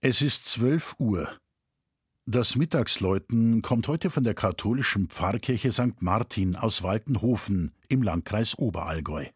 Es ist 12 Uhr. Das Mittagsläuten kommt heute von der katholischen Pfarrkirche St. Martin aus Waltenhofen im Landkreis Oberallgäu.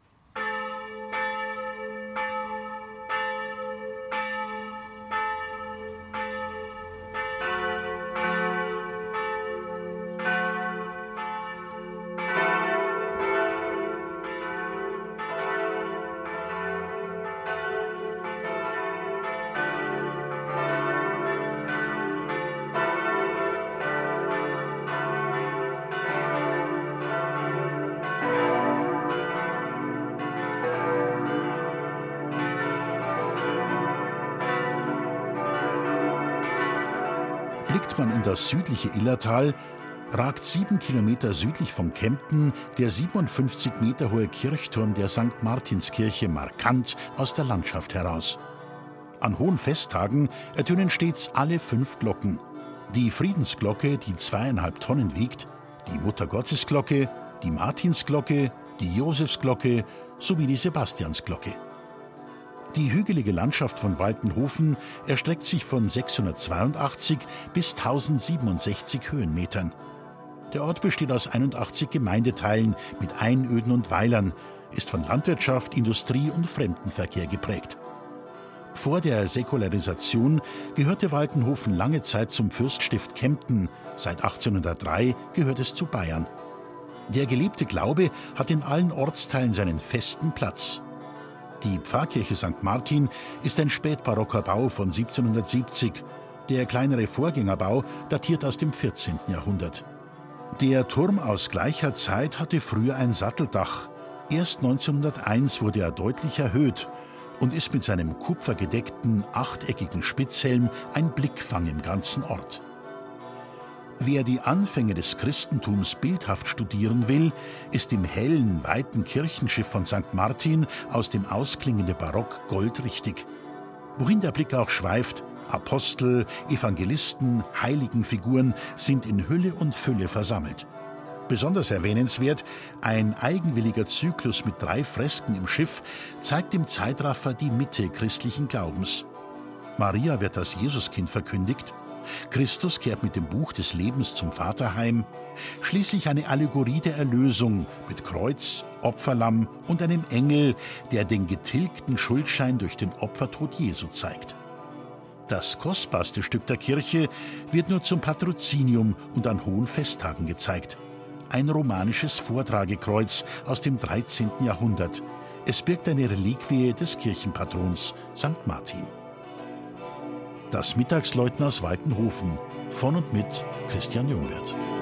Blickt man in das südliche Illertal, ragt 7 Kilometer südlich von Kempten der 57 Meter hohe Kirchturm der St. Martinskirche markant aus der Landschaft heraus. An hohen Festtagen ertönen stets alle 5 Glocken. Die Friedensglocke, die 2,5 Tonnen wiegt, die Muttergottesglocke, die Martinsglocke, die Josefsglocke sowie die Sebastiansglocke. Die hügelige Landschaft von Waltenhofen erstreckt sich von 682 bis 1067 Höhenmetern. Der Ort besteht aus 81 Gemeindeteilen mit Einöden und Weilern, ist von Landwirtschaft, Industrie und Fremdenverkehr geprägt. Vor der Säkularisation gehörte Waltenhofen lange Zeit zum Fürststift Kempten, seit 1803 gehört es zu Bayern. Der gelebte Glaube hat in allen Ortsteilen seinen festen Platz. Die Pfarrkirche St. Martin ist ein spätbarocker Bau von 1770. Der kleinere Vorgängerbau datiert aus dem 14. Jahrhundert. Der Turm aus gleicher Zeit hatte früher ein Satteldach. Erst 1901 wurde er deutlich erhöht und ist mit seinem kupfergedeckten, achteckigen Spitzhelm ein Blickfang im ganzen Ort. Wer die Anfänge des Christentums bildhaft studieren will, ist im hellen, weiten Kirchenschiff von St. Martin aus dem ausklingenden Barock goldrichtig. Wohin der Blick auch schweift, Apostel, Evangelisten, Heiligenfiguren sind in Hülle und Fülle versammelt. Besonders erwähnenswert, ein eigenwilliger Zyklus mit 3 Fresken im Schiff zeigt im Zeitraffer die Mitte christlichen Glaubens. Maria wird als Jesuskind verkündigt, Christus kehrt mit dem Buch des Lebens zum Vater heim, schließlich eine Allegorie der Erlösung mit Kreuz, Opferlamm und einem Engel, der den getilgten Schuldschein durch den Opfertod Jesu zeigt. Das kostbarste Stück der Kirche wird nur zum Patrozinium und an hohen Festtagen gezeigt. Ein romanisches Vortragekreuz aus dem 13. Jahrhundert. Es birgt eine Reliquie des Kirchenpatrons St. Martin. Das Mittagsläuten aus Waltenhofen von und mit Christian Jungwirth.